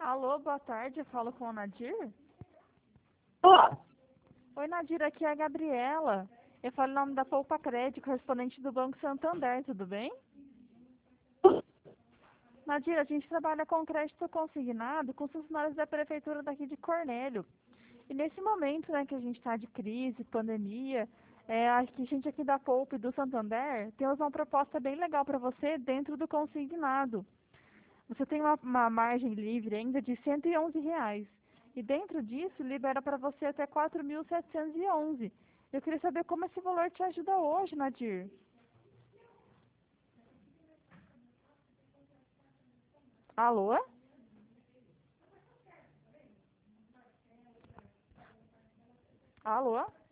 Alô, boa tarde, eu falo com a Nadir? Ó, Oi, Nadir, aqui é a Gabriela. Eu falo em nome da Poupa Crédito, correspondente do Banco Santander, tudo bem? Nadir, a gente trabalha com crédito consignado com os funcionários da prefeitura daqui de Cornélio. E nesse momento, né, que a gente está de crise, pandemia, a gente aqui da Poupa e do Santander temos uma proposta bem legal para você dentro do consignado. Você tem uma margem livre ainda de R$ 111. E dentro disso, libera para você até 4.711. Eu queria saber como esse valor te ajuda hoje, Nadir. Alô? Alô?